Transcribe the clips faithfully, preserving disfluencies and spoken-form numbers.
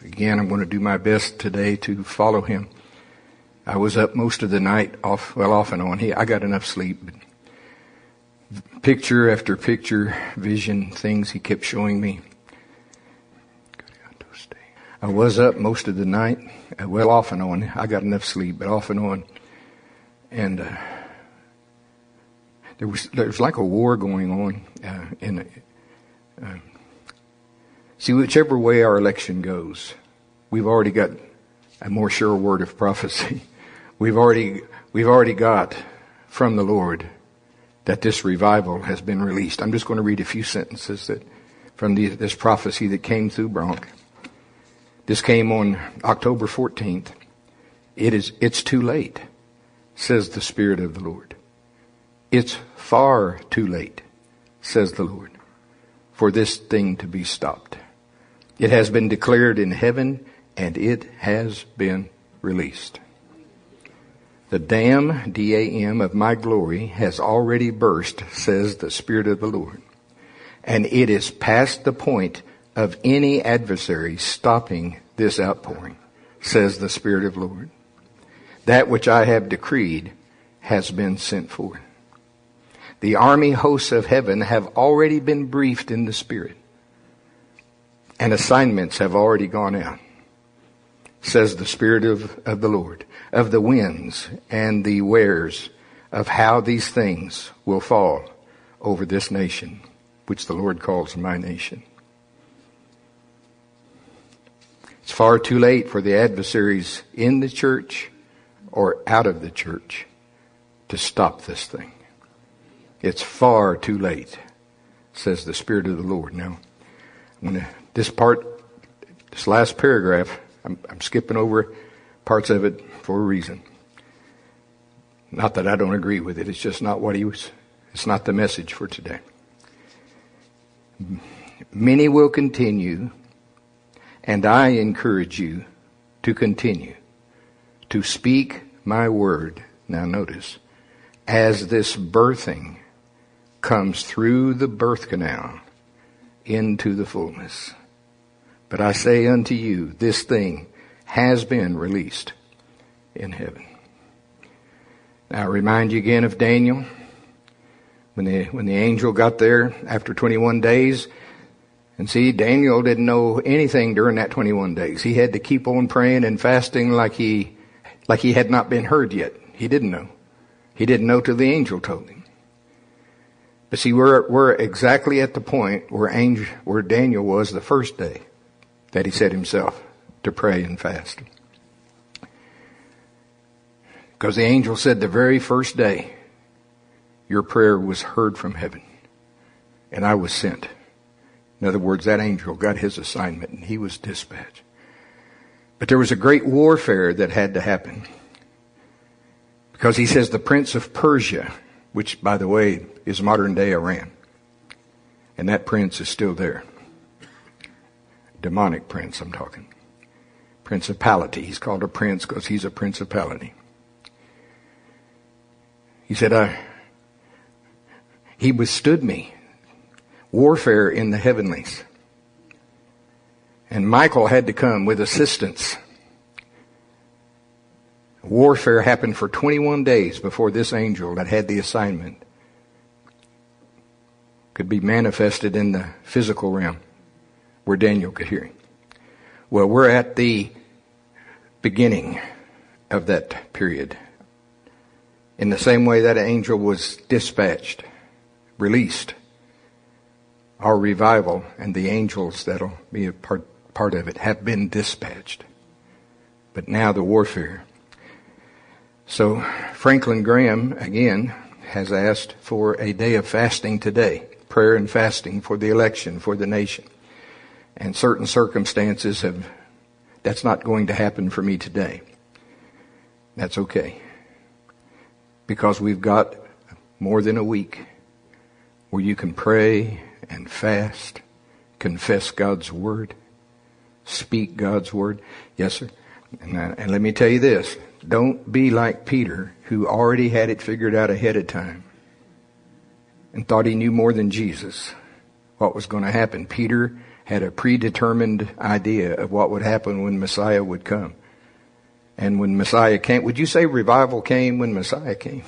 again, I'm going to do my best today to follow him. I was up most of the night, off well, off and on. He, I got enough sleep. But picture after picture, vision, things he kept showing me. I was up most of the night, well, off and on. I got enough sleep, but off and on. And uh, there was there was like a war going on. Uh, in uh, see, whichever way our election goes, we've already got a more sure word of prophecy. We've already we've already got from the Lord that this revival has been released. I'm just going to read a few sentences that from the, this prophecy that came through Bronk. This came on October fourteenth. It is it's too late, says the Spirit of the Lord. It's far too late, says the Lord, for this thing to be stopped. It has been declared in heaven, and it has been released. The dam, D A M, of my glory has already burst, says the Spirit of the Lord. And it is past the point of any adversary stopping this outpouring, says the Spirit of the Lord. That which I have decreed has been sent forth. The army hosts of heaven have already been briefed in the Spirit, and assignments have already gone out, says the Spirit of, of the Lord, of the winds and the wares of how these things will fall over this nation, which the Lord calls my nation. It's far too late for the adversaries in the church or out of the church to stop this thing. It's far too late, says the Spirit of the Lord. Now, I'm gonna, this part, this last paragraph, I'm, I'm skipping over parts of it for a reason. Not that I don't agree with it. It's just not what he was. It's not the message for today. Many will continue, and I encourage you to continue to speak my word. Now notice, as this birthing comes through the birth canal into the fullness. But I say unto you, this thing has been released in heaven. Now I remind you again of Daniel. When the, when the angel got there after twenty-one days, and see, Daniel didn't know anything during that twenty-one days. He had to keep on praying and fasting like he, like he had not been heard yet. He didn't know. He didn't know till the angel told him. But see, we're, we're exactly at the point where angel, where Daniel was the first day that he set himself to pray and fast. Because the angel said the very first day, your prayer was heard from heaven, and I was sent. In other words, that angel got his assignment, and he was dispatched. But there was a great warfare that had to happen. Because he says the prince of Persia, which, by the way, is modern day Iran. And that prince is still there. Demonic prince, I'm talking. Principality. He's called a prince because he's a principality. He said, I, he withstood me. Warfare in the heavenlies. And Michael had to come with assistance. Warfare happened for twenty-one days before this angel that had the assignment could be manifested in the physical realm where Daniel could hear him. Well, we're at the beginning of that period. In the same way that angel was dispatched, released, our revival and the angels that'll be a part, part of it have been dispatched. But now the warfare. So Franklin Graham, again, has asked for a day of fasting today. Prayer and fasting for the election, for the nation. And certain circumstances have, that's not going to happen for me today. That's okay. Because we've got more than a week where you can pray and fast, confess God's word, speak God's word. Yes, sir. And, uh, and let me tell you this. Don't be like Peter, who already had it figured out ahead of time and thought he knew more than Jesus what was going to happen. Peter had a predetermined idea of what would happen when Messiah would come. And when Messiah came, would you say revival came when Messiah came?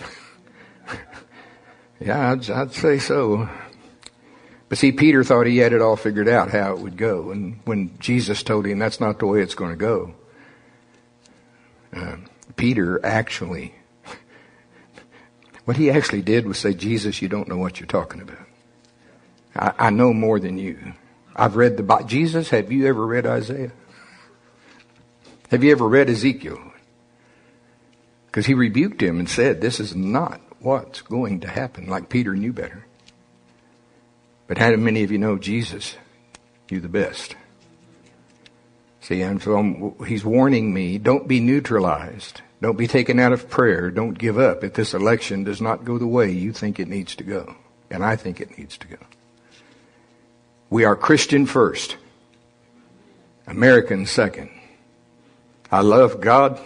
Yeah, I'd, I'd say so. But see, Peter thought he had it all figured out how it would go. And when Jesus told him that's not the way it's going to go, uh, Peter actually, what he actually did was say, Jesus, you don't know what you're talking about. I, I know more than you. I've read the Bible. Jesus, have you ever read Isaiah? Have you ever read Ezekiel? Because he rebuked him and said, this is not what's going to happen. Like Peter knew better. But how many of you know Jesus? You the best. See, and so I'm, he's warning me, don't be neutralized. Don't be taken out of prayer. Don't give up if this election does not go the way you think it needs to go. And I think it needs to go. We are Christian first. American second. I love God.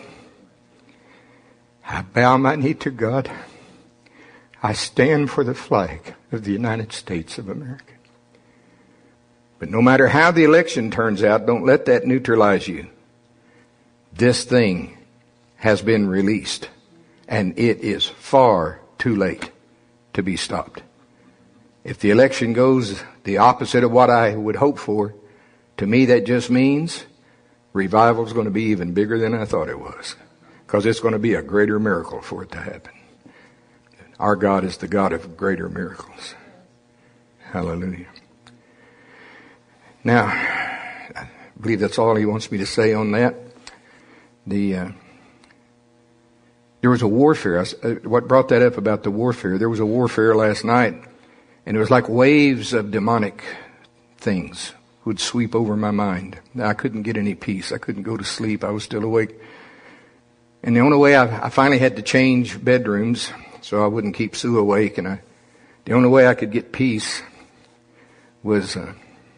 I bow my knee to God. I stand for the flag of the United States of America. But no matter how the election turns out, don't let that neutralize you. This thing has been released, and it is far too late to be stopped. If the election goes the opposite of what I would hope for, to me that just means revival is going to be even bigger than I thought it was, because it's going to be a greater miracle for it to happen. Our God is the God of greater miracles. Hallelujah. Now, I believe that's all he wants me to say on that. The uh, there was a warfare. I, uh, what brought that up about the warfare? There was a warfare last night, and it was like waves of demonic things would sweep over my mind. I couldn't get any peace. I couldn't go to sleep. I was still awake. And the only way I, I finally had to change bedrooms so I wouldn't keep Sue awake. And I, the only way I could get peace was uh,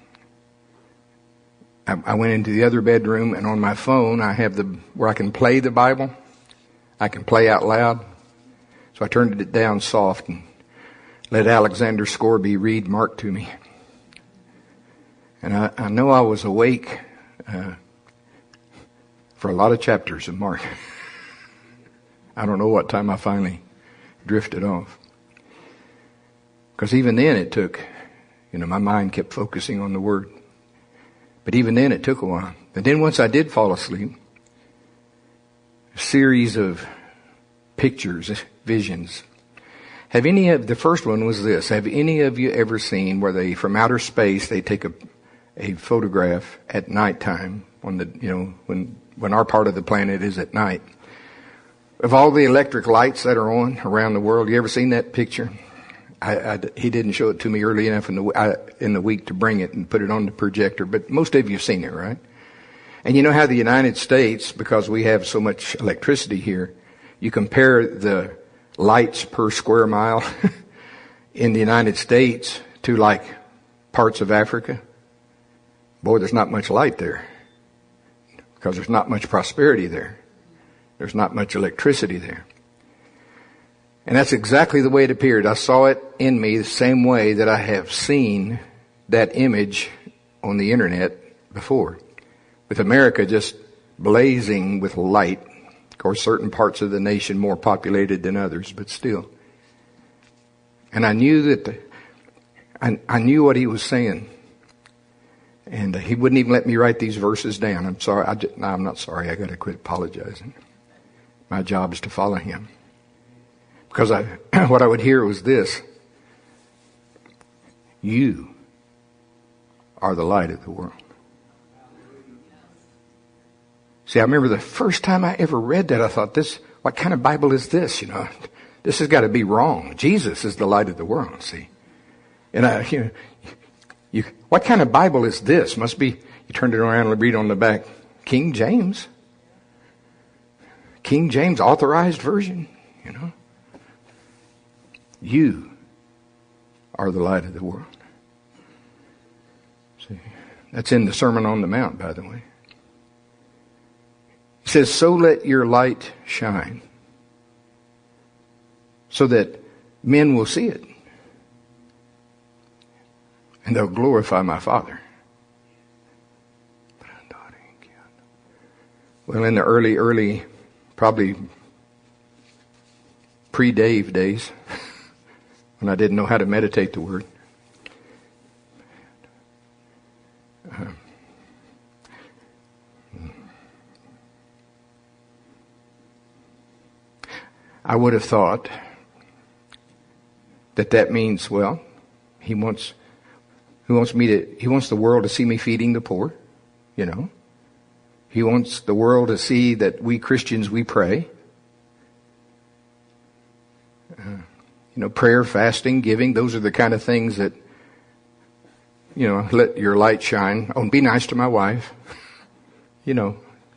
I, I went into the other bedroom, and on my phone I have the where I can play the Bible. I can play out loud. So I turned it down soft and let Alexander Scorby read Mark to me. And I, I know I was awake uh, for a lot of chapters of Mark. I don't know what time I finally drifted off. Because even then it took, you know, my mind kept focusing on the Word. But even then it took a while. But then once I did fall asleep, a series of pictures, visions. Have any of, the first one was this, have any of you ever seen where they, from outer space, they take a, a photograph at nighttime, on the, you know, when, when our part of the planet is at night, of all the electric lights that are on around the world? You ever seen that picture? I, I, he didn't show it to me early enough in the, I, in the week to bring it and put it on the projector, but most of you have seen it, right? And you know how the United States, because we have so much electricity here, you compare the lights per square mile in the United States to like parts of Africa. Boy, there's not much light there because there's not much prosperity there. There's not much electricity there. And that's exactly the way it appeared. I saw it in me the same way that I have seen that image on the internet before, with America just blazing with light. Of course, certain parts of the nation more populated than others, but still. And I knew that the, I, I knew what he was saying. And he wouldn't even let me write these verses down. I'm sorry. I just, no, I'm not sorry. I got to quit apologizing. My job is to follow him. Because I, what I would hear was this: you are the light of the world. See, I remember the first time I ever read that, I thought, this, what kind of Bible is this? You know, this has got to be wrong. Jesus is the light of the world, see. And I, you know, you, what kind of Bible is this? Must be, you turned it around and read on the back, King James. King James authorized version, you know. You are the light of the world. See, that's in the Sermon on the Mount, by the way. It says, so let your light shine, so that men will see it, and they'll glorify my Father Well, in the early, early, probably pre-Dave days, when I didn't know how to meditate the Word, uh, I would have thought that that means, well, he wants, he wants me to, he wants the world to see me feeding the poor, you know. He wants the world to see that we Christians, we pray. Uh, you know, prayer, fasting, giving, those are the kind of things that, you know, let your light shine. Oh, and be nice to my wife. You know.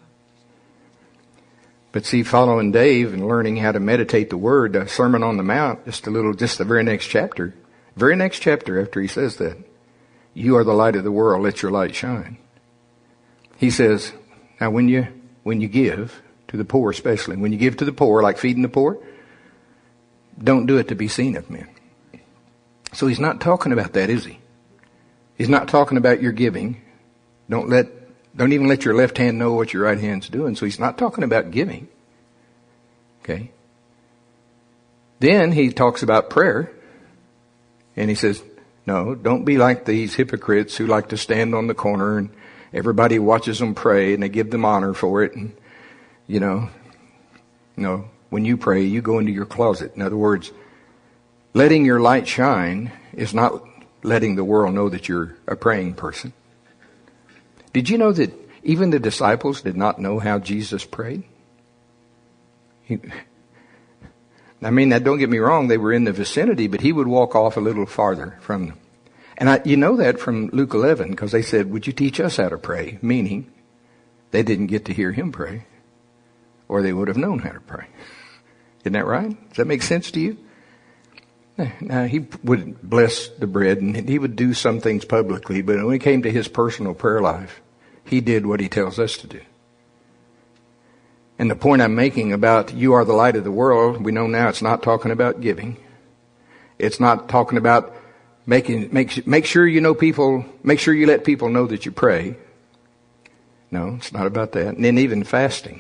But see, following Dave and learning how to meditate the Word, the Sermon on the Mount, just a little, just the very next chapter, very next chapter after he says that, you are the light of the world, let your light shine. He says, now when you, when you give to the poor especially, when you give to the poor, like feeding the poor, don't do it to be seen of men. So he's not talking about that, is he? He's not talking about your giving. Don't let, don't even let your left hand know what your right hand's doing. So he's not talking about giving. Okay. Then he talks about prayer. And he says, no, don't be like these hypocrites who like to stand on the corner and everybody watches them pray and they give them honor for it. And, you know, no, when you pray, you go into your closet. In other words, letting your light shine is not letting the world know that you're a praying person. Did you know that even the disciples did not know how Jesus prayed? He, I mean, now don't get me wrong, they were in the vicinity, but he would walk off a little farther from them. And I, you know that from Luke eleven, because they said, would you teach us how to pray? Meaning, they didn't get to hear him pray, or they would have known how to pray. Isn't that right? Does that make sense to you? Now, he would bless the bread, and he would do some things publicly, but when it came to his personal prayer life, he did what he tells us to do. And the point I'm making about you are the light of the world, we know now it's not talking about giving. It's not talking about making, make, make sure you know people, make sure you let people know that you pray. No, it's not about that. And then even fasting.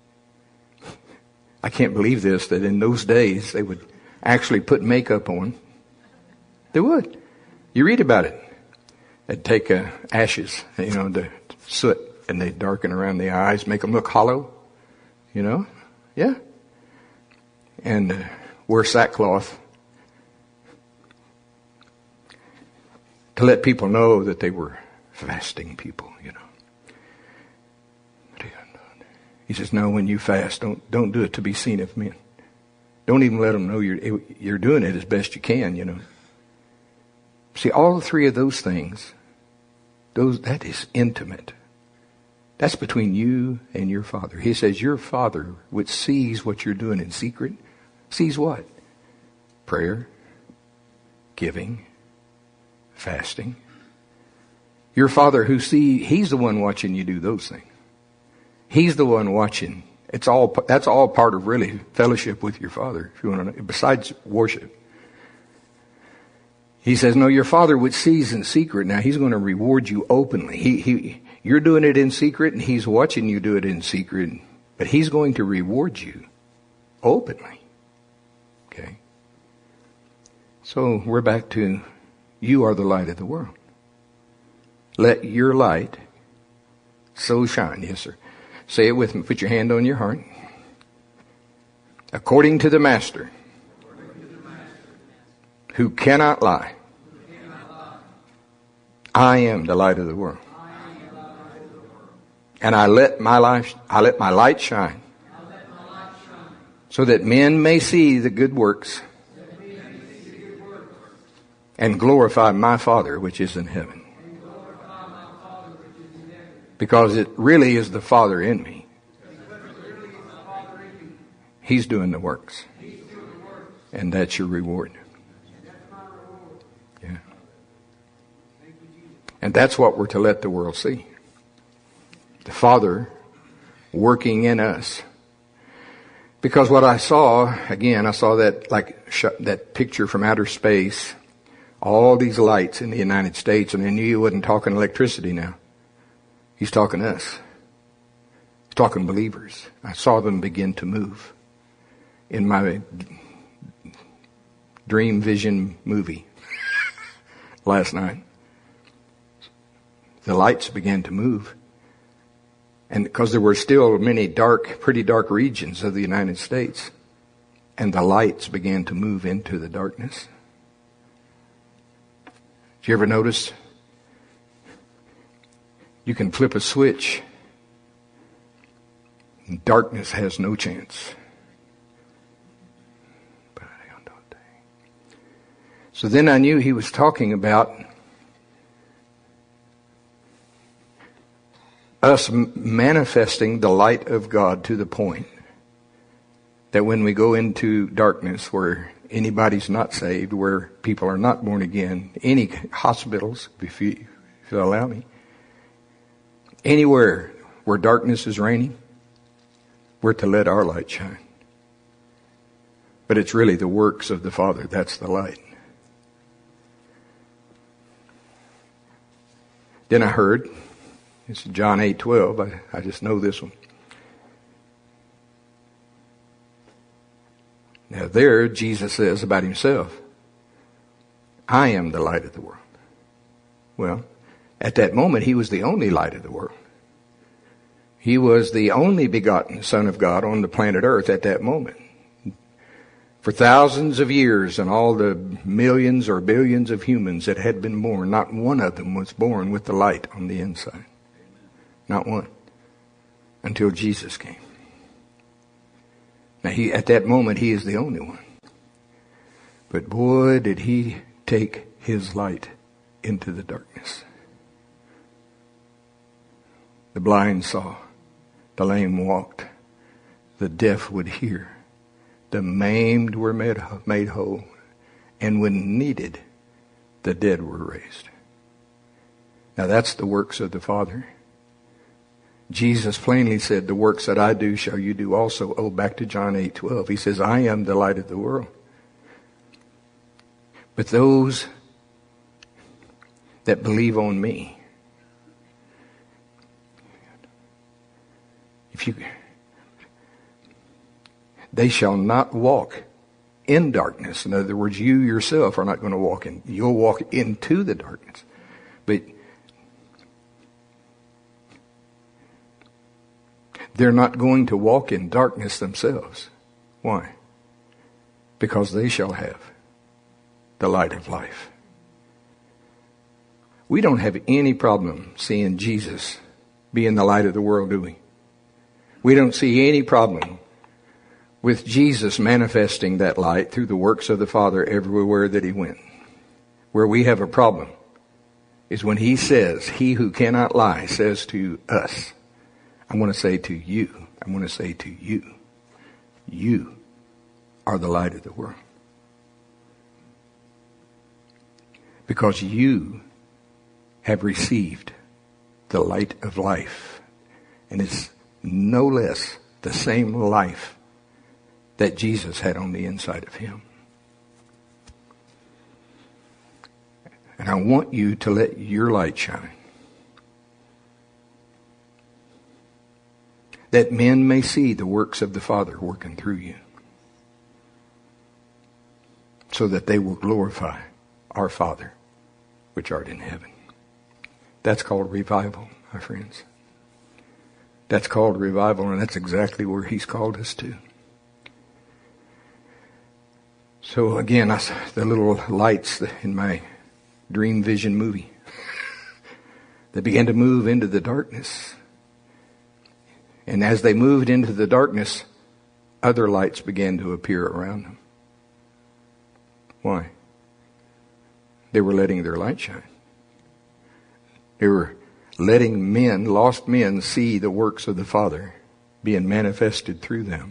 I can't believe this, that in those days they would actually put makeup on. They would. You read about it. They'd take uh, ashes, you know, the soot, and they'd darken around the eyes, make them look hollow. You know? Yeah. And uh, wear sackcloth to let people know that they were fasting people, you know. He says, no, when you fast, don't don't do it to be seen of men. Don't even let them know you're you're doing it as best you can, you know. See, all three of those things, those that is intimate. That's between you and your Father. He says, your Father, which sees what you're doing in secret, sees what? Prayer, giving, fasting. Your Father who see, He's the one watching you do those things. He's the one watching. It's all, that's all part of really fellowship with your Father, if you want to know, besides worship. He says, no, your Father which sees in secret, now He's going to reward you openly. He, he, you're doing it in secret and He's watching you do it in secret, but He's going to reward you openly. Okay. So we're back to, you are the light of the world. Let your light so shine. Yes, sir. Say it with me. Put your hand on your heart. According to the Master, who cannot lie, I am the light of the world. And I let my life, I let my light shine, so that men may see the good works and glorify my Father which is in heaven. Because it really is the Father in me. He's doing the works. And that's your reward. Yeah. And that's what we're to let the world see. The Father working in us. Because what I saw, again, I saw that like sh- that picture from outer space. All these lights in the United States, and I knew he wasn't talking electricity now. He's talking to us. He's talking believers. I saw them begin to move in my dream vision movie last night. The lights began to move. And because there were still many dark, pretty dark regions of the United States, and the lights began to move into the darkness. Did you ever notice? You can flip a switch, and darkness has no chance. So then I knew he was talking about us manifesting the light of God to the point that when we go into darkness where anybody's not saved, where people are not born again, any hospitals, if you, if you allow me, anywhere where darkness is reigning, we're to let our light shine. But it's really the works of the Father. That's the light. Then I heard, it's John eight twelve, I, I just know this one. Now there, Jesus says about himself, I am the light of the world. Well, at that moment, he was the only light of the world. He was the only begotten Son of God on the planet Earth at that moment. For thousands of years and all the millions or billions of humans that had been born, not one of them was born with the light on the inside. Not one. Until Jesus came. Now he, at that moment, he is the only one. But boy, did he take his light into the darkness. The blind saw. The lame walked. The deaf would hear. The maimed were made, made whole. And when needed, the dead were raised. Now that's the works of the Father. Jesus plainly said, the works that I do shall you do also. Oh, back to John eight twelve. He says, I am the light of the world. But those that believe on me, if you... they shall not walk in darkness. In other words, you yourself are not going to walk in. You'll walk into the darkness. But they're not going to walk in darkness themselves. Why? Because they shall have the light of life. We don't have any problem seeing Jesus being the light of the world, do we? We don't see any problem with Jesus manifesting that light through the works of the Father everywhere that he went. Where we have a problem is when he says, he who cannot lie says to us, I want to say to you, I want to say to you, you are the light of the world. Because you have received the light of life. And it's no less the same life that Jesus had on the inside of him. And I want you to let your light shine. That men may see the works of the Father working through you. So that they will glorify our Father, which art in heaven. That's called revival, my friends. That's called revival, and that's exactly where he's called us to. So again, I, the little lights in my dream vision movie, they began to move into the darkness. And as they moved into the darkness, other lights began to appear around them. Why? They were letting their light shine. They were letting men, lost men, see the works of the Father being manifested through them.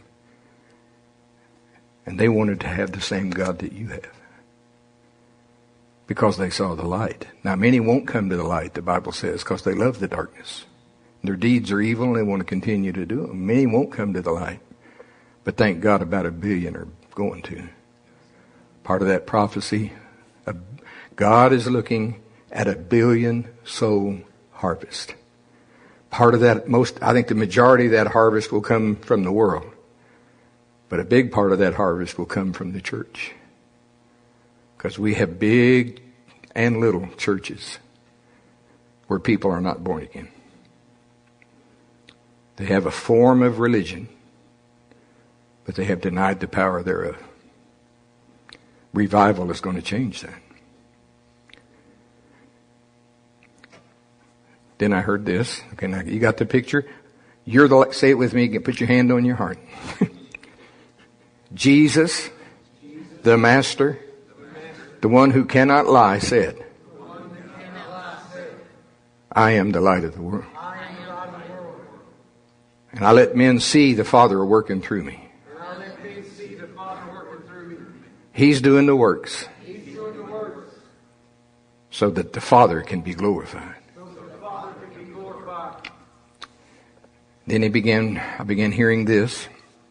And they wanted to have the same God that you have. Because they saw the light. Now many won't come to the light, the Bible says, because they love the darkness. Their deeds are evil and they want to continue to do them. Many won't come to the light. But thank God about a billion are going to. Part of that prophecy, God is looking at a billion soul harvest. Part of that, most, I think the majority of that harvest will come from the world. But a big part of that harvest will come from the church. Because we have big and little churches where people are not born again. They have a form of religion, but they have denied the power thereof. Revival is going to change that. Then I heard this. Okay, now you got the picture? You're the, say it with me, put your hand on your heart. Jesus, the Master, the one who cannot lie, said, I am the light of the world. And I let men see the Father working through me. He's doing the works so that the Father can be glorified. Then he began, I began hearing this.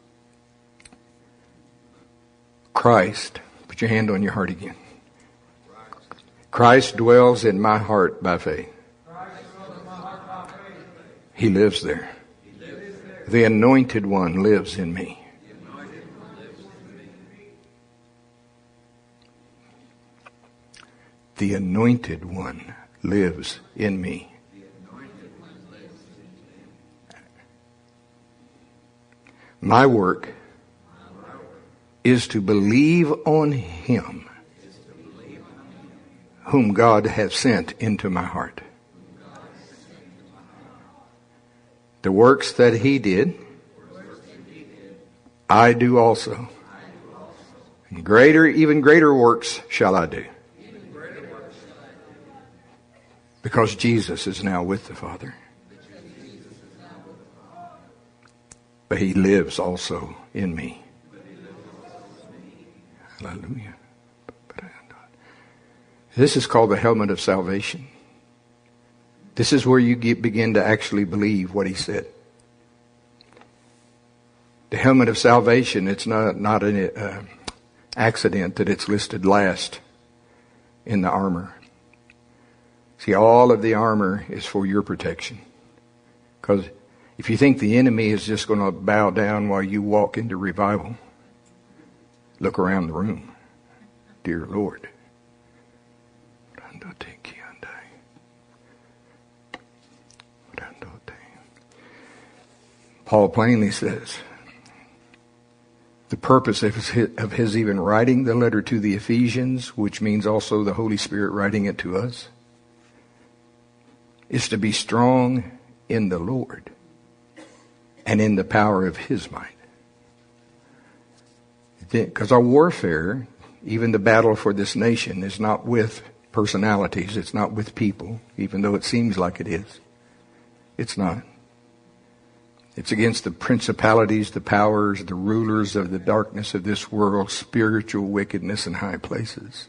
Christ, put your hand on your heart again. Christ dwells in my heart by faith. He lives there. The Anointed One lives in me. The Anointed One lives in me. My work is to believe on Him whom God has sent into my heart. The works that He did, I do also. And greater, even greater works shall I do. Because Jesus is now with the Father. But He lives also in me. Hallelujah. This is called the helmet of salvation. This is where you get, begin to actually believe what He said. The helmet of salvation, it's not, not an uh, accident that it's listed last in the armor. See, all of the armor is for your protection. Because if you think the enemy is just going to bow down while you walk into revival, look around the room. Dear Lord. Paul plainly says, the purpose of his, of his even writing the letter to the Ephesians, which means also the Holy Spirit writing it to us, is to be strong in the Lord and in the power of His might. Because our warfare, even the battle for this nation, is not with personalities. It's not with people, even though it seems like it is. It's not. It's against the principalities, the powers, the rulers of the darkness of this world, spiritual wickedness in high places.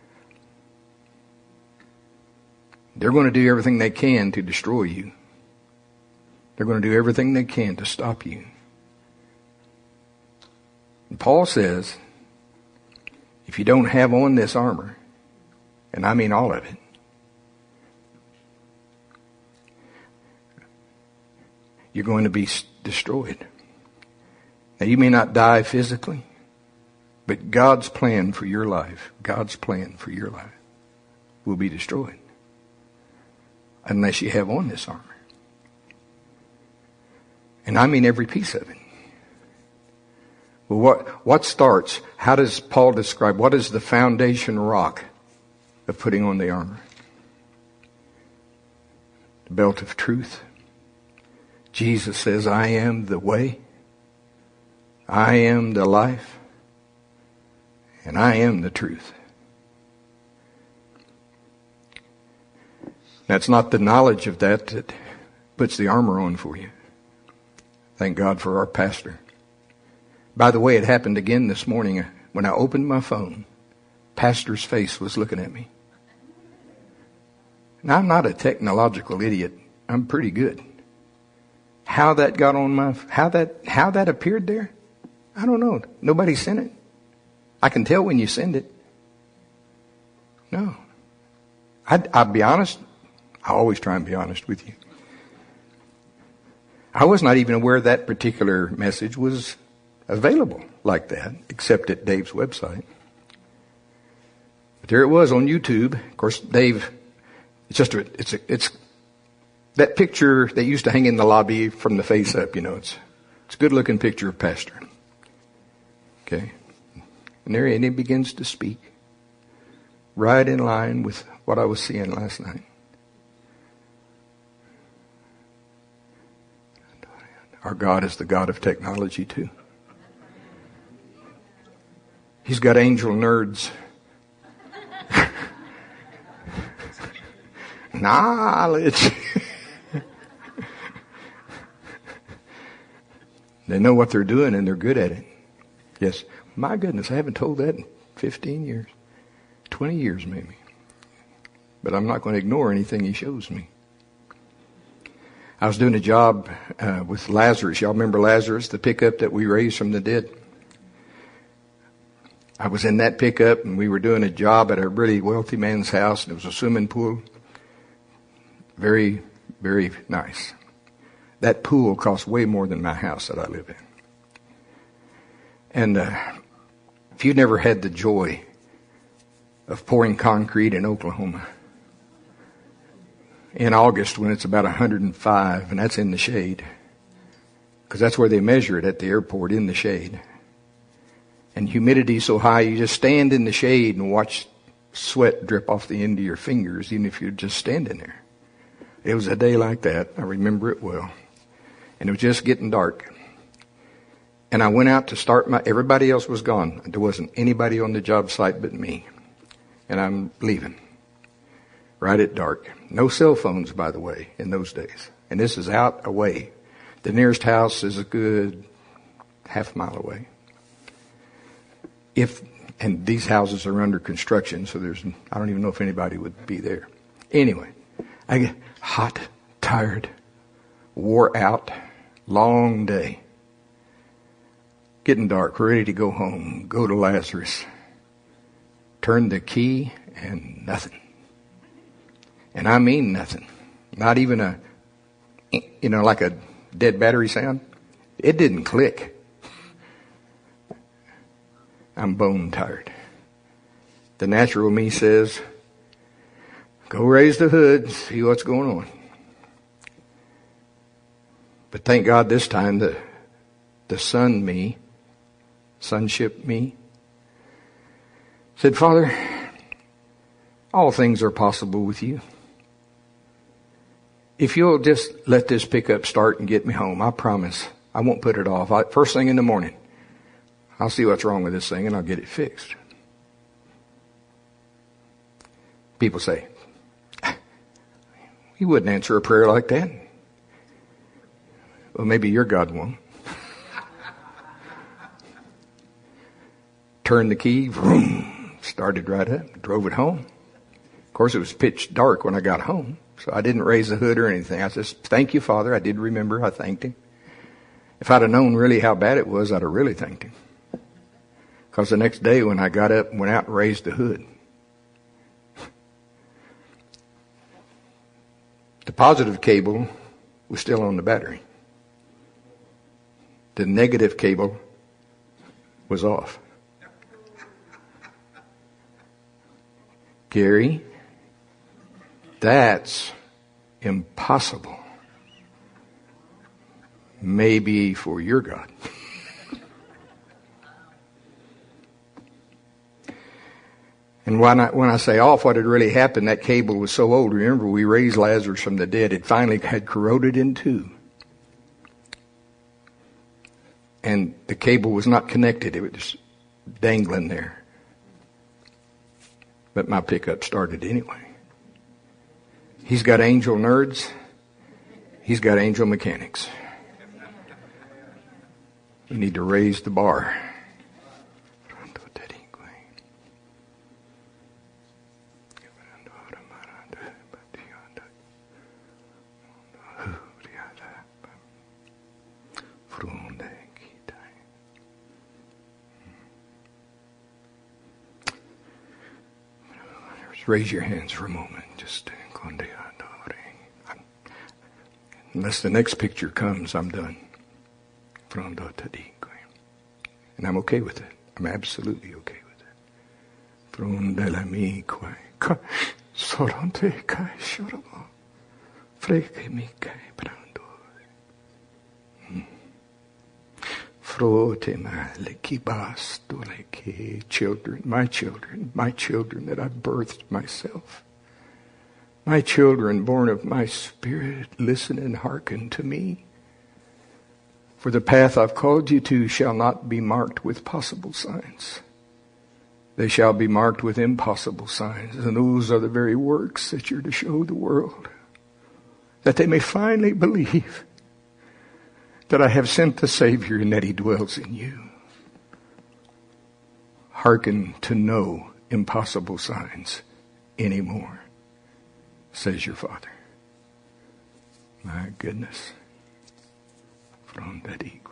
They're going to do everything they can to destroy you. They're going to do everything they can to stop you. And Paul says, if you don't have on this armor, and I mean all of it, you're going to be destroyed. Now, you may not die physically, but God's plan for your life, God's plan for your life will be destroyed unless you have on this armor. And I mean every piece of it. Well, what, what starts? How does Paul describe, what is the foundation rock of putting on the armor? The belt of truth. Jesus says, I am the way, I am the life, and I am the truth. That's not the knowledge of that that puts the armor on for you. Thank God for our pastor. By the way, it happened again this morning. When I opened my phone, pastor's face was looking at me. Now, I'm not a technological idiot. I'm pretty good. How that got on my, how that, how that appeared there, I don't know. Nobody sent it. I can tell when you send it. No. I, I'll be honest. I always try and be honest with you. I was not even aware that particular message was available like that, except at Dave's website. But there it was on YouTube. Of course, Dave, it's just a, it's a, it's that picture they used to hang in the lobby from the face up, you know, it's, it's a good looking picture of Pastor. Okay. And there he begins to speak. Right in line with what I was seeing last night. Our God is the God of technology too. He's got angel nerds. Knowledge. They know what they're doing and they're good at it. Yes. My goodness, I haven't told that in fifteen years. twenty years maybe. But I'm not going to ignore anything he shows me. I was doing a job uh, with Lazarus. Y'all remember Lazarus, the pickup that we raised from the dead? I was in that pickup and we were doing a job at a really wealthy man's house. And it was a swimming pool. Very, very nice. That pool cost way more than my house that I live in. And uh, if you've never had the joy of pouring concrete in Oklahoma in August when it's about one hundred five, and that's in the shade, because that's where they measure it at the airport, in the shade. And humidity so high, you just stand in the shade and watch sweat drip off the end of your fingers, even if you're just standing there. It was a day like that. I remember it well. And it was just getting dark. And I went out to start my, everybody else was gone. There wasn't anybody on the job site but me. And I'm leaving. Right at dark. No cell phones, by the way, in those days. And this is out away. The nearest house is a good half mile away. If, and these houses are under construction, so there's, I don't even know if anybody would be there. Anyway, I get hot, tired, wore out, long day. Getting dark, ready to go home, go to Lazarus. Turn the key and nothing. And I mean nothing. Not even a, you know, like a dead battery sound. It didn't click. I'm bone tired. The natural me says, go raise the hood, see what's going on. But thank God this time the, the son me, sonship me, said, Father, all things are possible with you. If you'll just let this pickup start and get me home, I promise I won't put it off. I, first thing in the morning, I'll see what's wrong with this thing and I'll get it fixed. People say, you wouldn't answer a prayer like that. Well, maybe your God won't. Turned the key, vroom, started right up, drove it home. Of course, it was pitch dark when I got home, so I didn't raise the hood or anything. I just, thank you, Father. I did remember. I thanked him. If I'd have known really how bad it was, I'd have really thanked him. Because the next day when I got up and went out and raised the hood, the positive cable was still on the battery. The negative cable was off. Gary, that's impossible. Maybe for your God. And when I, when I say off, what had really happened, that cable was so old. Remember, we raised Lazarus from the dead. It finally had corroded in two. And the cable was not connected. It was just dangling there. But my pickup started anyway. He's got angel nerds. He's got angel mechanics. We need to raise the bar. Raise your hands for a moment. Just Unless the next picture comes, I'm done. And I'm okay with it. I'm absolutely okay with it. Children, my children, my children that I've birthed myself. My children born of my spirit, listen and hearken to me. For the path I've called you to shall not be marked with possible signs. They shall be marked with impossible signs. And those are the very works that you're to show the world. That they may finally believe that I have sent the Savior and that He dwells in you. Hearken to no impossible signs anymore, says your Father. My goodness. From that equal.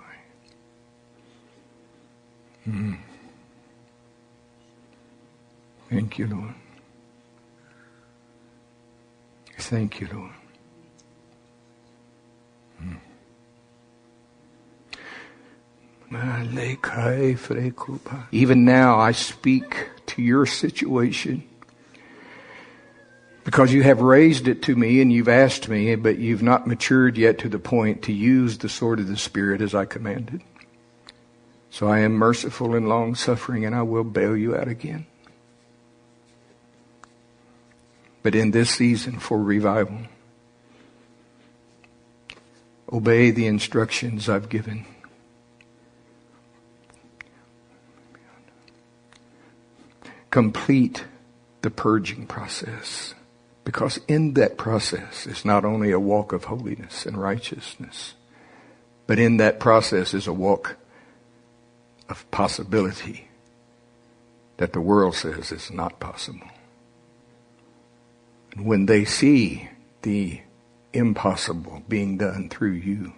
Mm. Thank you, Lord. Thank you, Lord. Mm. Even now I speak to your situation because you have raised it to me and you've asked me, but you've not matured yet to the point to use the sword of the Spirit as I commanded. So I am merciful and long-suffering, and I will bail you out again. But in this season for revival, obey the instructions I've given. Complete the purging process. Because in that process is not only a walk of holiness and righteousness, but in that process is a walk of possibility that the world says is not possible. And when they see the impossible being done through you,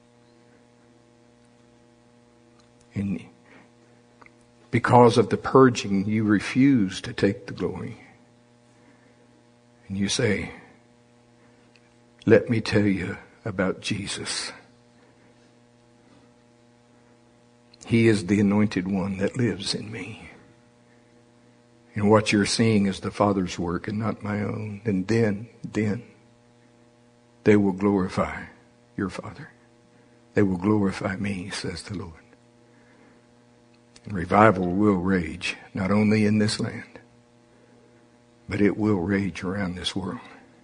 and because of the purging, you refuse to take the glory. And you say, let me tell you about Jesus. He is the anointed one that lives in me. And what you're seeing is the Father's work and not my own. And then, then, they will glorify your Father. They will glorify me, says the Lord. And revival will rage, not only in this land, but it will rage around this world.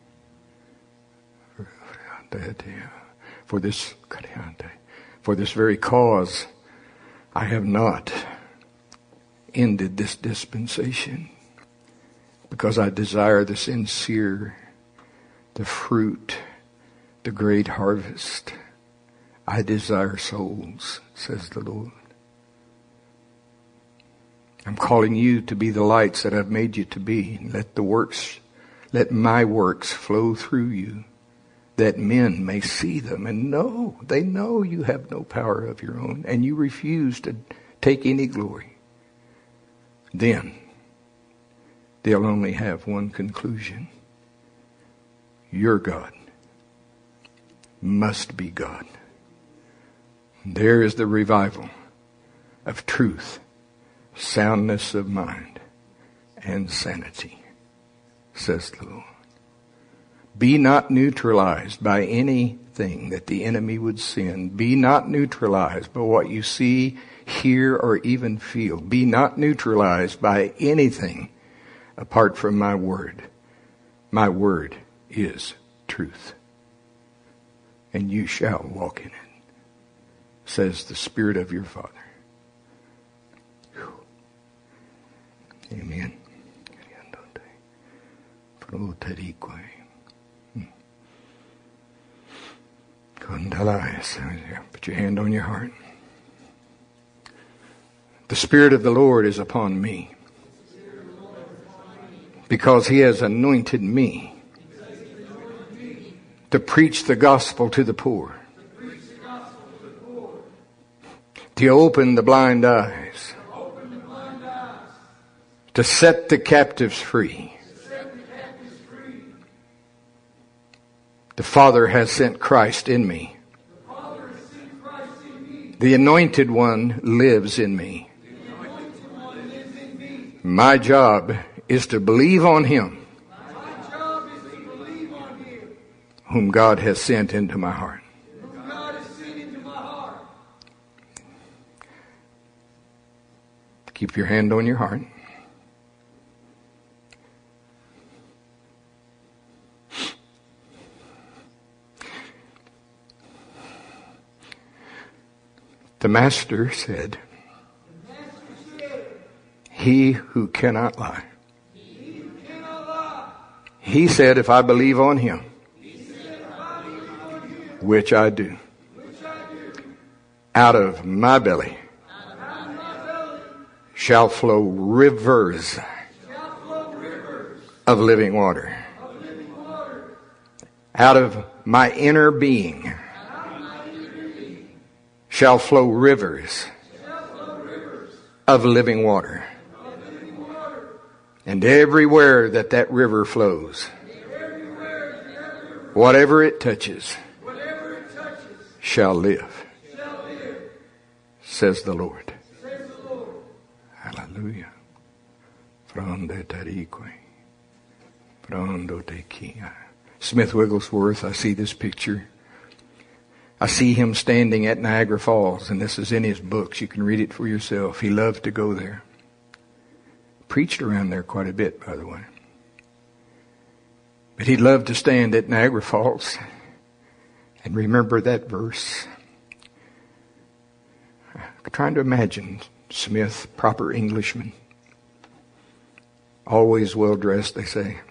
For this, for this very cause, I have not ended this dispensation, because I desire the sincere, the fruit, the great harvest. I desire souls, says the Lord. I'm calling you to be the lights that I've made you to be. Let the works, let my works flow through you, that men may see them and know, they know you have no power of your own and you refuse to take any glory. Then they'll only have one conclusion. Your God must be God. There is the revival of truth, soundness of mind, and sanity, says the Lord. Be not neutralized by anything that the enemy would send. Be not neutralized by what you see, hear, or even feel. Be not neutralized by anything apart from my word. My word is truth. And you shall walk in it, says the Spirit of your Father. Amen. Put your hand on your heart. The Spirit of the Lord is upon me, because He has anointed me to preach the gospel to the poor, to open the blind eyes, to set the captives free, The Father has sent Christ in me. The Anointed One lives in me. My job is to believe on Him whom God has sent into my heart. Keep your hand on your heart. The Master said, He who cannot lie. He said, if I believe on Him, which I do, out of my belly shall flow rivers of living water. Out of my inner being shall flow rivers of living water. And everywhere that that river flows, whatever it touches shall live, says the Lord. Hallelujah. Smith Wigglesworth, I see this picture. I see him standing at Niagara Falls, and this is in his books. You can read it for yourself. He loved to go there. Preached around there quite a bit, by the way. But he loved to stand at Niagara Falls and remember that verse. I'm trying to imagine Smith, proper Englishman, always well dressed, they say.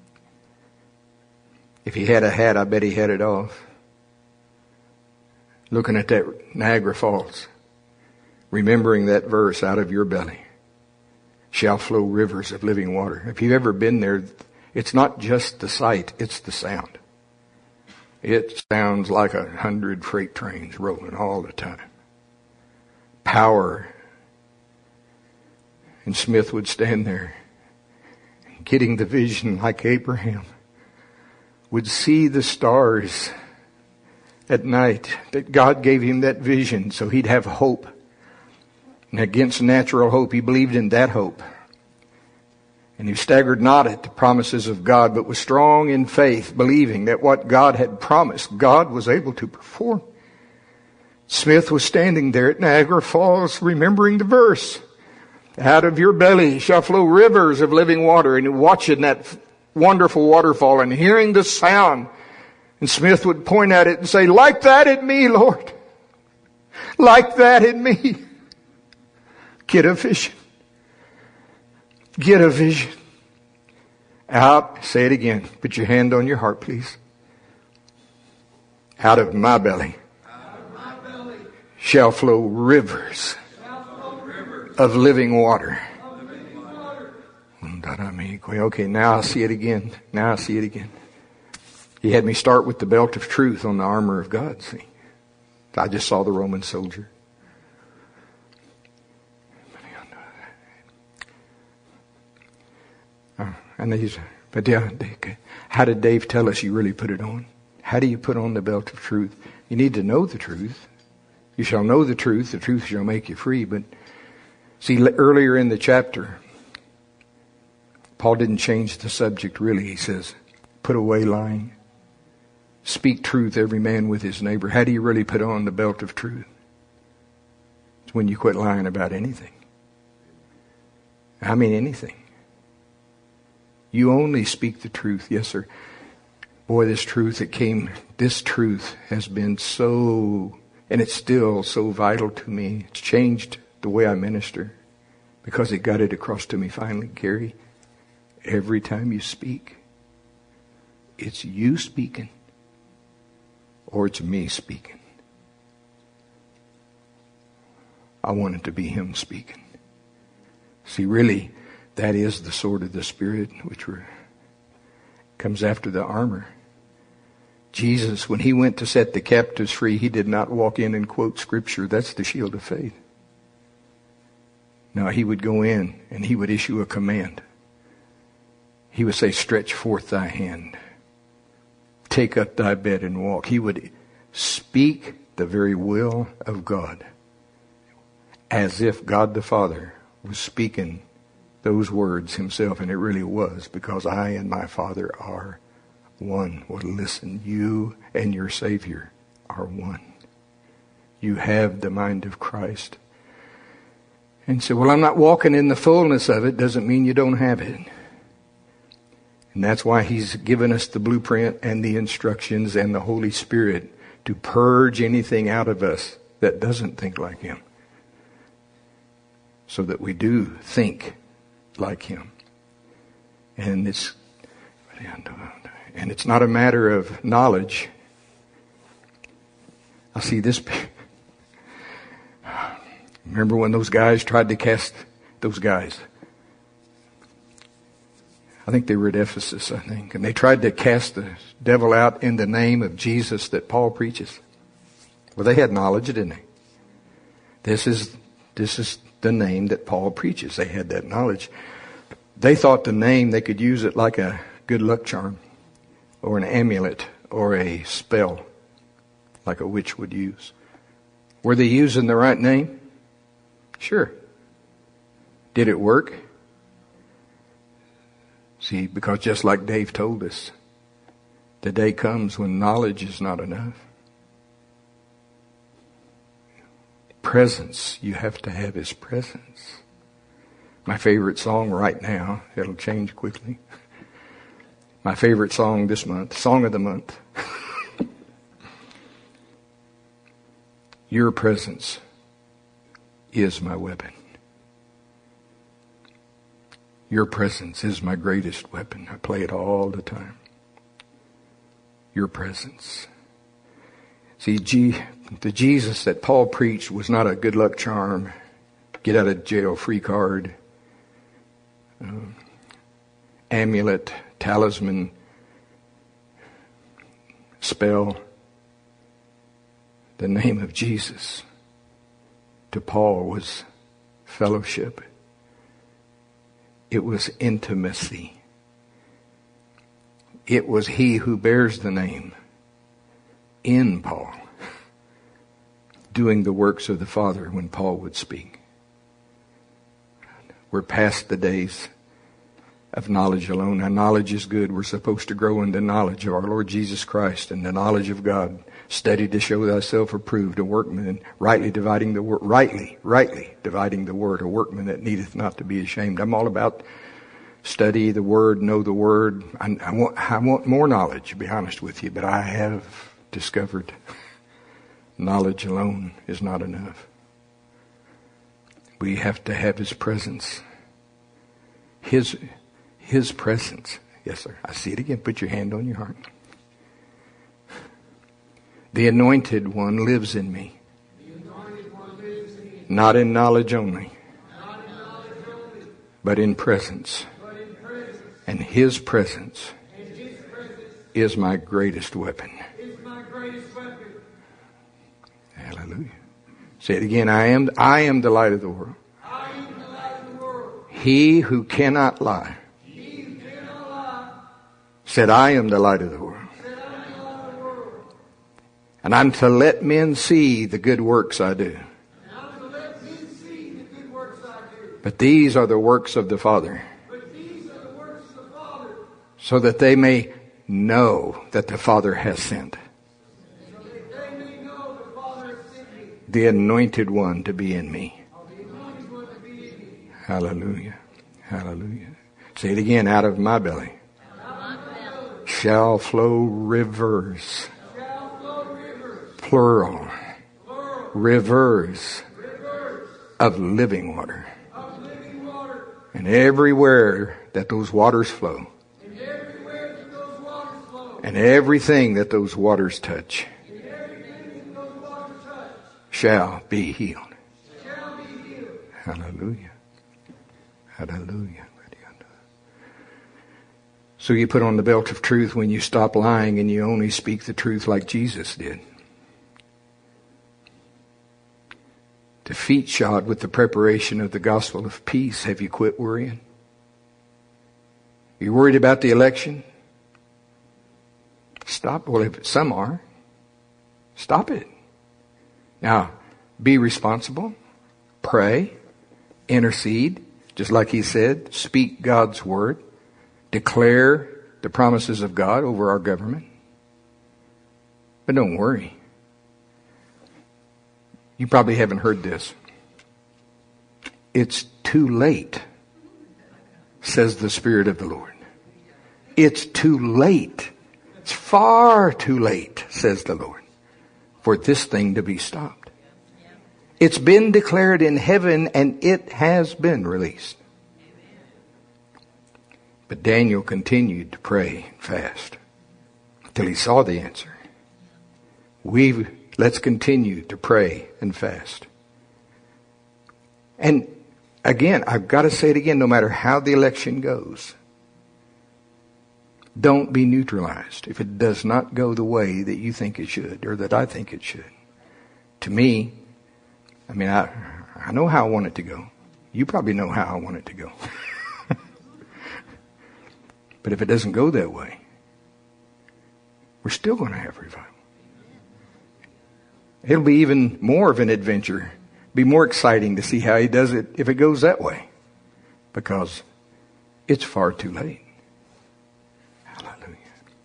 If he had a hat, I bet he had it off. Looking at that Niagara Falls, remembering that verse, out of your belly shall flow rivers of living water. If you've ever been there, it's not just the sight, it's the sound. It sounds like a hundred freight trains rolling all the time. Power. And Smith would stand there, getting the vision like Abraham, would see the stars at night, that God gave him that vision so he'd have hope. And against natural hope, he believed in that hope. And he staggered not at the promises of God, but was strong in faith, believing that what God had promised, God was able to perform. Smith was standing there at Niagara Falls, remembering the verse, out of your belly shall flow rivers of living water, and watching that wonderful waterfall and hearing the sound. And Smith would point at it and say, like that in me, Lord. Like that in me. Get a vision. Get a vision. Out, say it again. Put your hand on your heart, please. Out of my belly, Out of my belly shall flow rivers, shall flow rivers of living water. Of living water. Okay, now I see it again. Now I see it again. He had me start with the belt of truth on the armor of God, see. I just saw the Roman soldier. And these, but yeah, how did Dave tell us you really put it on? How do you put on the belt of truth? You need to know the truth. You shall know the truth. The truth shall make you free. But see, earlier in the chapter, Paul didn't change the subject really. He says, put away lying. Speak truth, every man with his neighbor. How do you really put on the belt of truth? It's when you quit lying about anything. I mean anything. You only speak the truth. Yes, sir. Boy, this truth that came, this truth has been so, and it's still so vital to me. It's changed the way I minister because it got it across to me finally. Gary, every time you speak, it's you speaking. Or it's me speaking. I want it to be Him speaking. See, really, that is the sword of the Spirit, which we're, comes after the armor. Jesus, when He went to set the captives free, He did not walk in and quote Scripture. That's the shield of faith. No, He would go in and He would issue a command. He would say, stretch forth thy hand. take up thy bed and walk. He would speak the very will of God, as if God the Father was speaking those words himself, and it really was, because I and my Father are one. Well, listen, you and your Savior are one. You have the mind of Christ. And so, well, I'm not walking in the fullness of it, doesn't mean you don't have it. And that's why he's given us the blueprint and the instructions and the Holy Spirit to purge anything out of us that doesn't think like him, so that we do think like him. And it's and it's not a matter of knowledge. I see this. Remember when those guys tried to cast, those guys, I think they were at Ephesus, I think, and they tried to cast the devil out in the name of Jesus that Paul preaches. Well, they had knowledge, didn't they? This is, this is the name that Paul preaches. They had that knowledge. They thought the name, they could use it like a good luck charm or an amulet or a spell like a witch would use. Were they using the right name? Sure. Did it work? See, because just like Dave told us, the day comes when knowledge is not enough. Presence, you have to have his presence. My favorite song right now, it'll change quickly. My favorite song this month, song of the month. Your presence is my weapon. Your presence is my greatest weapon. I play it all the time. Your presence. See, G, the Jesus that Paul preached was not a good luck charm, get out of jail free card, uh, amulet, talisman, spell. The name of Jesus to Paul was fellowship. It was intimacy. It was he who bears the name in Paul, doing the works of the Father when Paul would speak. We're past the days of knowledge alone. Now, knowledge is good. We're supposed to grow in the knowledge of our Lord Jesus Christ and the knowledge of God. Study to show thyself approved, a workman, rightly dividing the word, rightly, rightly dividing the word, a workman that needeth not to be ashamed. I'm all about study the word, know the word. I, I want, I want more knowledge, to be honest with you, but I have discovered knowledge alone is not enough. We have to have his presence. His, his presence. Yes, sir. I see it again. Put your hand on your heart. The anointed one lives in me. Not in knowledge only, but in presence. And his presence is my greatest weapon. Hallelujah. Say it again. I am, I am the light of the world. He who cannot lie said, I am the light of the world. And I'm to let men see the good works I do. But these are the works of the Father. So that they may know that the Father has sent the anointed one to be in me. Hallelujah. Hallelujah. Say it again. Out of my belly shall flow rivers. Plural. Rivers of living water. And everywhere that those waters flow, and everything that those waters touch shall be healed. Hallelujah. Hallelujah. So you put on the belt of truth when you stop lying and you only speak the truth like Jesus did. The feet shod with the preparation of the gospel of peace. Have you quit worrying? You worried about the election? Stop. Well, if some are, stop it. Now, be responsible. Pray. Intercede. Just like he said, speak God's word. Declare the promises of God over our government. But don't worry. You probably haven't heard this. It's too late, says the Spirit of the Lord. It's too late. It's far too late, says the Lord, for this thing to be stopped. It's been declared in heaven and it has been released. But Daniel continued to pray and fast until he saw the answer. We let's continue to pray and fast. And again, I've got to say it again, no matter how the election goes, don't be neutralized if it does not go the way that you think it should or that I think it should. To me, I mean, I, I know how I want it to go. You probably know how I want it to go. But if it doesn't go that way, we're still going to have revival. It'll be even more of an adventure. Be more exciting to see how he does it if it goes that way. Because it's far too late. Hallelujah.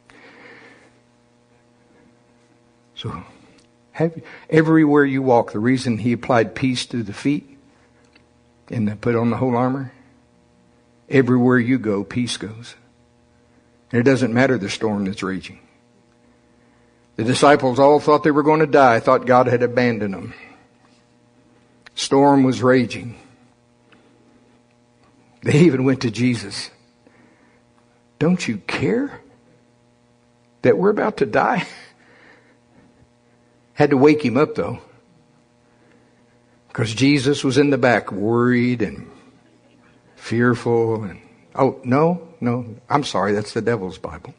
So, have, everywhere you walk, the reason he applied peace to the feet and the, put on the whole armor, everywhere you go, peace goes. And it doesn't matter the storm that's raging. The disciples all thought they were going to die, thought God had abandoned them. Storm was raging. They even went to Jesus. Don't you care that we're about to die? Had to wake him up though. Because Jesus was in the back worried and fearful. And oh, no, no, I'm sorry, that's the devil's Bible.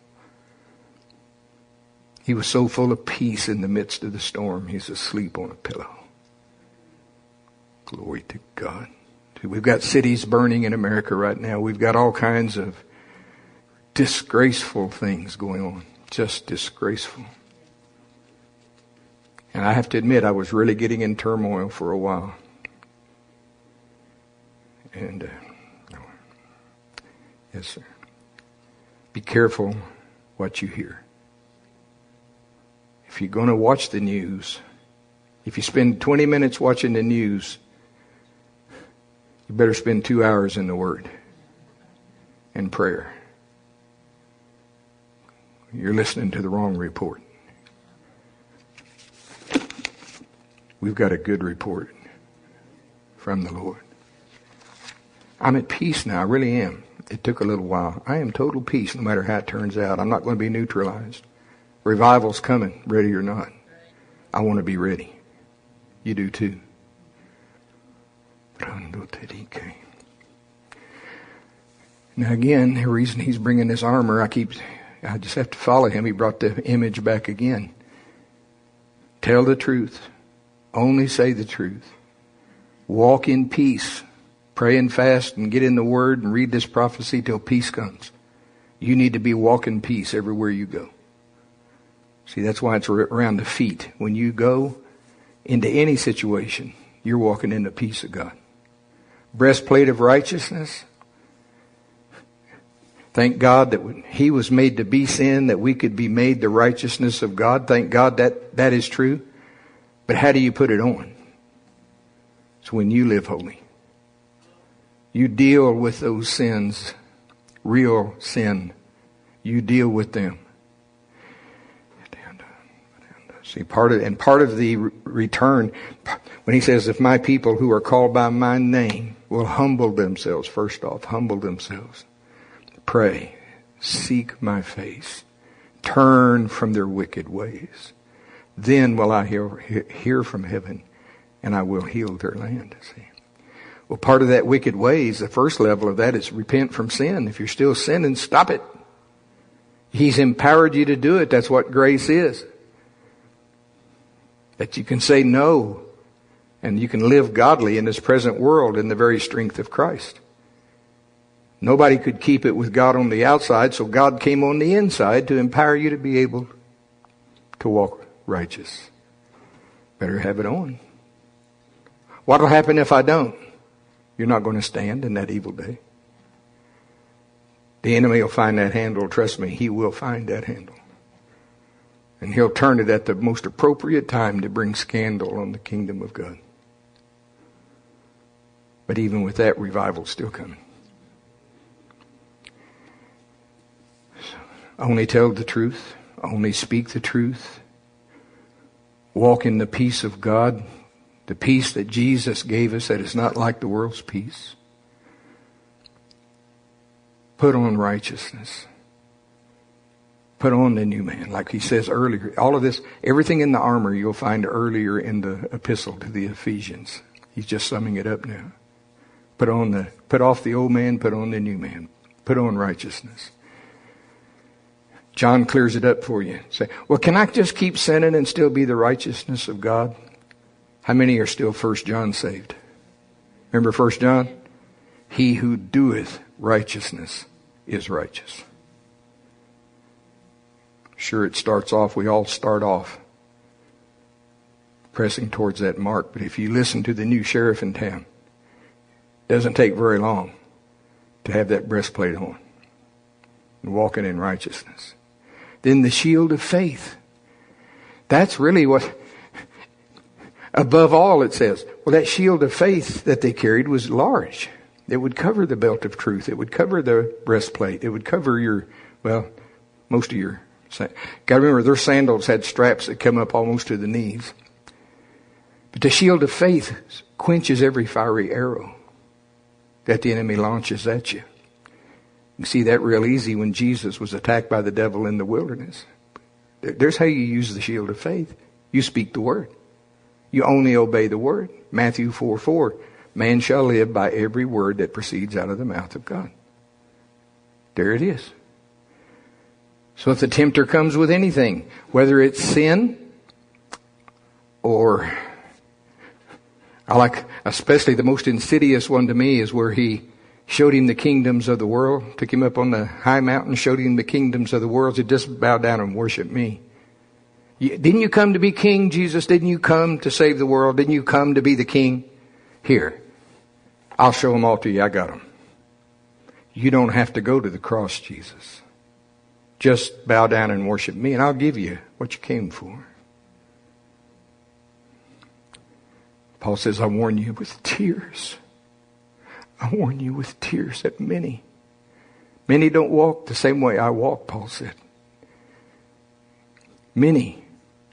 He was so full of peace in the midst of the storm, he's asleep on a pillow. Glory to God. We've got cities burning in America right now. We've got all kinds of disgraceful things going on. Just disgraceful. And I have to admit, I was really getting in turmoil for a while. And, uh, yes, sir. Be careful what you hear. If you're going to watch the news, if you spend twenty minutes watching the news, you better spend two hours in the Word and prayer. You're listening to the wrong report. We've got a good report from the Lord. I'm at peace now. I really am. It took a little while. I am total peace no matter how it turns out. I'm not going to be neutralized. Revival's coming, ready or not. I want to be ready. You do too. Now again, the reason he's bringing this armor, I keep, I just have to follow him. He brought the image back again. Tell the truth. Only say the truth. Walk in peace. Pray and fast and get in the Word and read this prophecy till peace comes. You need to be walking peace everywhere you go. See, that's why it's around the feet. When you go into any situation, you're walking in the peace of God. Breastplate of righteousness. Thank God that he was made to be sin, that we could be made the righteousness of God. Thank God that that is true. But how do you put it on? It's when you live holy. You deal with those sins, real sin. You deal with them. See, part of, and part of the return, when he says, if my people who are called by my name will humble themselves, first off, humble themselves, pray, seek my face, turn from their wicked ways, then will I hear, hear from heaven and I will heal their land. See? Well, part of that wicked ways, the first level of that is repent from sin. If you're still sinning, stop it. He's empowered you to do it. That's what grace is. That you can say no and you can live godly in this present world in the very strength of Christ. Nobody could keep it with God on the outside, so God came on the inside to empower you to be able to walk righteous. Better have it on. What'll happen if I don't? You're not going to stand in that evil day. The enemy will find that handle. Trust me, he will find that handle. And he'll turn it at the most appropriate time to bring scandal on the kingdom of God. But even with that, revival's still coming. So, only tell the truth. Only speak the truth. Walk in the peace of God. The peace that Jesus gave us, that is not like the world's peace. Put on righteousness. Put on the new man. Like he says earlier, all of this, everything in the armor you'll find earlier in the epistle to the Ephesians. He's just summing it up now. Put on the, put off the old man, put on the new man. Put on righteousness. John clears it up for you. Say, well, can I just keep sinning and still be the righteousness of God? How many are still First John saved? Remember First John? He who doeth righteousness is righteous. Sure, it starts off, we all start off pressing towards that mark. But if you listen to the new sheriff in town, it doesn't take very long to have that breastplate on and walking in righteousness. Then the shield of faith. That's really what, above all it says, well, that shield of faith that they carried was large. It would cover the belt of truth. It would cover the breastplate. It would cover your, well, most of your, got to remember their sandals had straps that come up almost to the knees. But the shield of faith quenches every fiery arrow that the enemy launches at you. You see that real easy when Jesus was attacked by the devil in the wilderness. There's how you use the shield of faith. You speak the word. You only obey the word. Matthew four four. Man shall live by every word that proceeds out of the mouth of God. There it is. So if the tempter comes with anything, whether it's sin or, I like, especially the most insidious one to me is where he showed him the kingdoms of the world, took him up on the high mountain, showed him the kingdoms of the world, said, just bow down and worship me. Didn't you come to be king, Jesus? Didn't you come to save the world? Didn't you come to be the king? Here, I'll show them all to you. I got them. You don't have to go to the cross, Jesus. Just bow down and worship me, and I'll give you what you came for. Paul says, I warn you with tears. I warn you with tears that many, many don't walk the same way I walk, Paul said. Many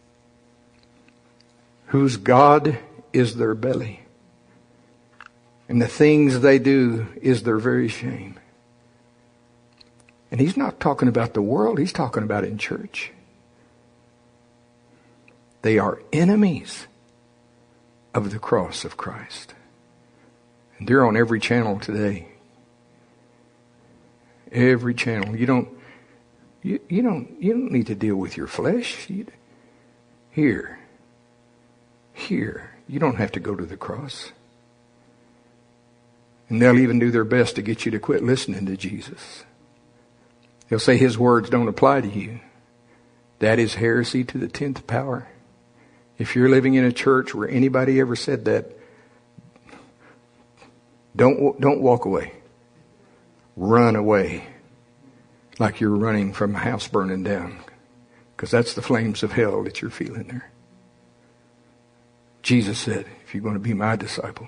whose God is their belly, and the things they do is their very shame. And he's not talking about the world, he's talking about in church. They are enemies of the cross of Christ. And they're on every channel today. Every channel. You don't, you, you don't, you don't need to deal with your flesh. You, here, here, you don't have to go to the cross. And they'll even do their best to get you to quit listening to Jesus. They'll say his words don't apply to you. That is heresy to the tenth power. If you're living in a church where anybody ever said that, don't don't walk away. Run away like you're running from a house burning down, because that's the flames of hell that you're feeling there. Jesus said, if you're going to be my disciple,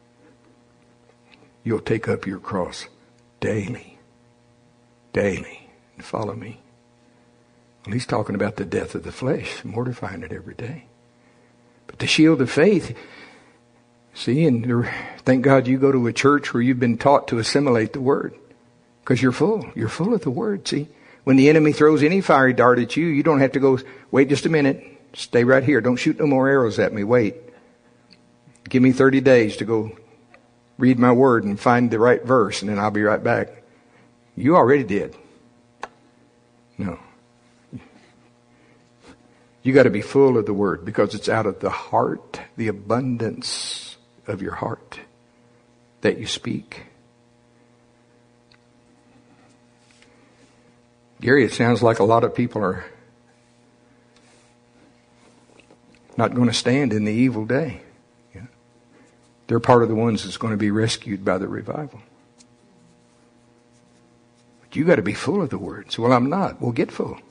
you'll take up your cross daily, daily, and follow me. Well, he's talking about the death of the flesh, mortifying it every day. But the shield of faith, see, and thank God you go to a church where you've been taught to assimilate the word, because you're full. You're full of the word, see. When the enemy throws any fiery dart at you, you don't have to go, wait just a minute, stay right here. Don't shoot no more arrows at me, wait. Give me thirty days to go read my word and find the right verse, and then I'll be right back. You already did. No. You got to be full of the word, because it's out of the heart, the abundance of your heart, that you speak. Gary, it sounds like a lot of people are not going to stand in the evil day. Yeah. They're part of the ones that's going to be rescued by the revival. But you got to be full of the words. Well, I'm not. Well, get full.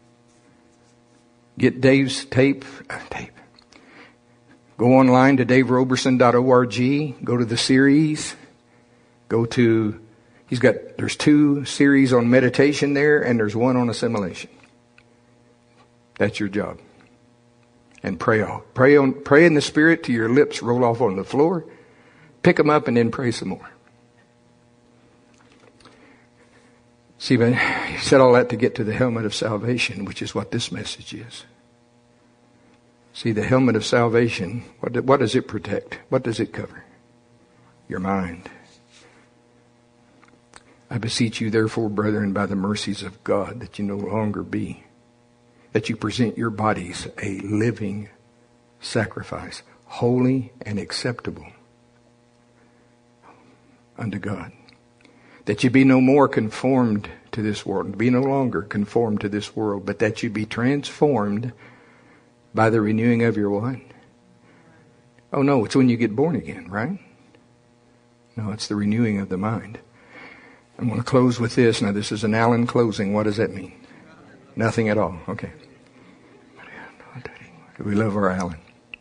Get Dave's tape. Uh, tape. Go online to dave roberson dot org. Go to the series. Go to, he's got, there's two series on meditation there, and there's one on assimilation. That's your job. And pray on. Pray on, pray in the Spirit till your lips roll off on the floor. Pick them up and then pray some more. See, but he said all that to get to the helmet of salvation, which is what this message is. See, the helmet of salvation, what, what does it protect? What does it cover? Your mind. I beseech you, therefore, brethren, by the mercies of God, that you no longer be, that you present your bodies a living sacrifice, holy and acceptable unto God. That you be no more conformed to this world, be no longer conformed to this world, but that you be transformed by the renewing of your what? Oh no, it's when you get born again, right? No, it's the renewing of the mind. I'm going to close with this. Now this is an Allen closing. What does that mean? Nothing at all. Okay. We love our Allen.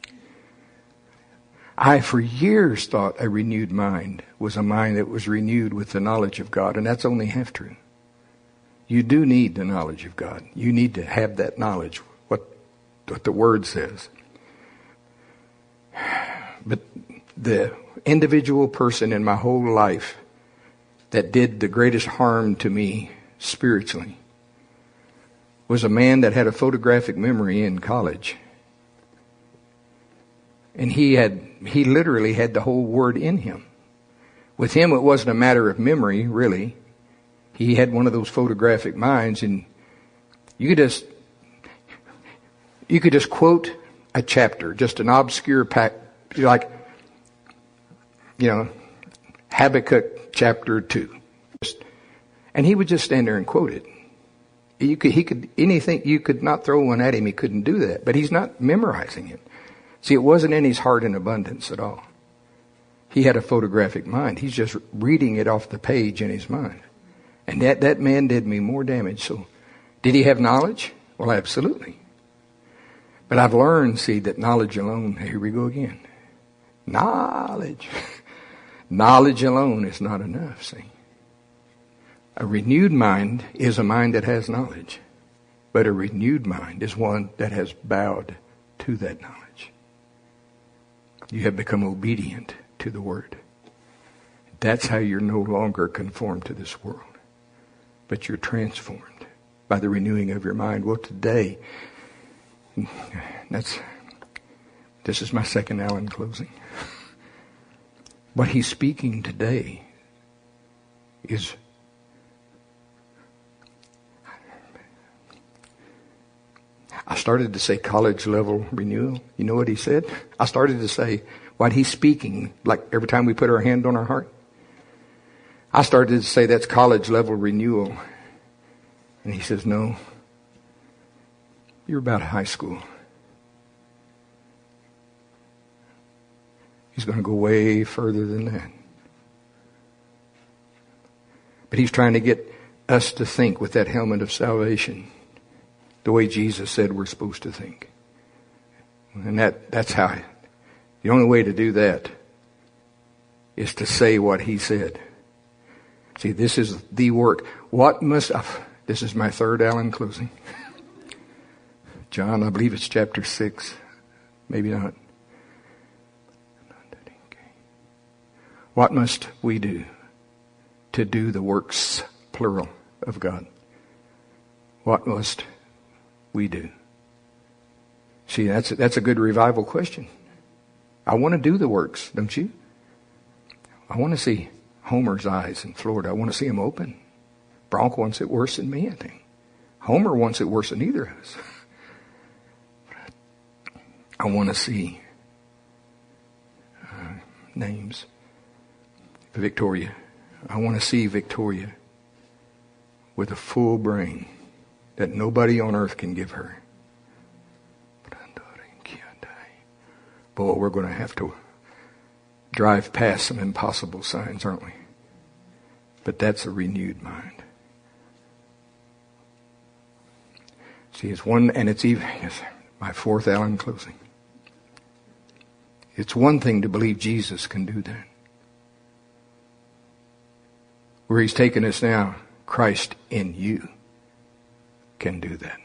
I, for years, thought a renewed mind was a mind that was renewed with the knowledge of God, and that's only half true. You do need the knowledge of God. You need to have that knowledge, what, what the Word says. But the individual person in my whole life that did the greatest harm to me spiritually was a man that had a photographic memory in college. And he had, he literally had the whole Word in him. With him, it wasn't a matter of memory, really. He had one of those photographic minds, and you could just, you could just quote a chapter, just an obscure pack, like, you know, Habakkuk chapter two. And he would just stand there and quote it. You could, he could, anything, you could not throw one at him, he couldn't do that. But he's not memorizing it. See, it wasn't in his heart in abundance at all. He had a photographic mind. He's just reading it off the page in his mind. And that, that man did me more damage. So, did he have knowledge? Well, absolutely. But I've learned, see, that knowledge alone, here we go again. Knowledge. Knowledge alone is not enough, see. A renewed mind is a mind that has knowledge. But a renewed mind is one that has bowed to that knowledge. You have become obedient to the Word. That's how you're no longer conformed to this world. But you're transformed by the renewing of your mind. Well, today, that's, this is my second Allen closing. What he's speaking today is I started to say college level renewal. You know what he said? I started to say what he's speaking, like every time we put our hand on our heart. I started to say that's college level renewal. And he says, no, you're about high school. He's going to go way further than that. But he's trying to get us to think with that helmet of salvation the way Jesus said we're supposed to think. And that, that's how, the only way to do that is to say what he said. See, this is the work. What must, uh, this is my third Allen closing. John, I believe it's chapter six. Maybe not. What must we do to do the works, plural, of God? What must we do? See, that's, that's a good revival question. I want to do the works, don't you? I want to see Homer's eyes in Florida. I want to see them open. Bronco wants it worse than me, I think. Homer wants it worse than either of us. I want to see uh, names. Victoria. I want to see Victoria with a full brain that nobody on earth can give her. Boy, we're going to have to drive past some impossible signs, aren't we? But that's a renewed mind. See, it's one, and it's even, yes, my fourth L in closing. It's one thing to believe Jesus can do that. Where he's taken us now, Christ in you can do that.